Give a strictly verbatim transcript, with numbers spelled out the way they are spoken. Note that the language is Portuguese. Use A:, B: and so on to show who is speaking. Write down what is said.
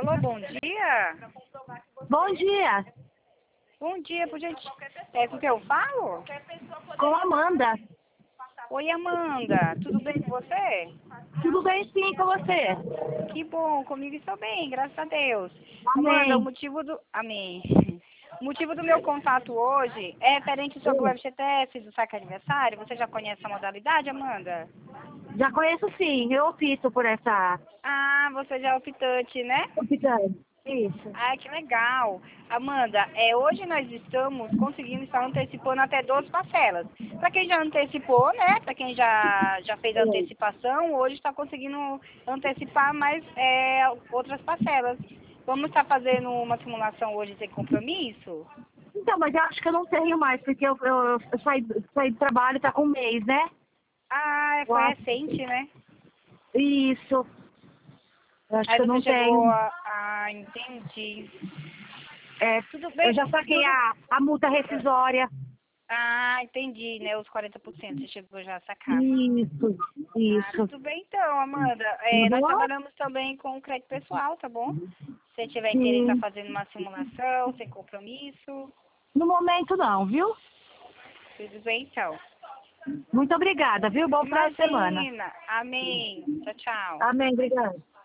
A: Alô, bom dia?
B: Bom dia,
A: Bom dia, por gente. É com quem eu falo?
B: com a Amanda.
A: Oi, Amanda. Tudo bem com você?
B: Tudo bem sim com você?
A: Que bom, comigo estou bem, graças a Deus. Amanda, o
B: Amém.
A: motivo do... Amém. O motivo do meu contato hoje é referente sobre o
B: Hum,
A: F G T S do saque aniversário. Você já conhece a modalidade, Amanda?
B: Já conheço sim, eu opto por essa
A: Ah, você já é optante, né?
B: opção. Isso.
A: Ah, que legal. Amanda, é, hoje nós estamos conseguindo estar antecipando até doze parcelas. Para quem já antecipou, né? Para quem já, já fez a
B: É.
A: antecipação, hoje está conseguindo antecipar mais é, outras parcelas. Vamos estar fazendo uma simulação hoje sem compromisso?
B: Então, mas eu acho que eu não tenho mais, porque eu, eu, eu saí, saí do trabalho, tá com um mês, né?
A: Ah,
B: Eu
A: foi
B: acho.
A: recente, né?
B: Isso. Eu acho
A: Aí
B: que eu
A: você
B: não
A: chegou
B: tenho.
A: a... Ah, entendi.
B: É,
A: Tudo
B: eu
A: bem,
B: já saquei
A: tudo...
B: a, a multa rescisória.
A: Ah, entendi, né? Os quarenta por cento você chegou já a sacar.
B: Isso,
A: Ah,
B: isso.
A: tudo bem então, Amanda.
B: Tá
A: É, nós
B: bom?
A: trabalhamos também com o crédito pessoal, tá bom? Se você tiver interesse em estar
B: Sim.
A: fazendo uma simulação, sem compromisso,
B: No momento não, viu?
A: tudo bem então.
B: Muito obrigada, viu? Bom final de semana.
A: Imagina. Amém. Tchau, tchau.
B: Amém, obrigada.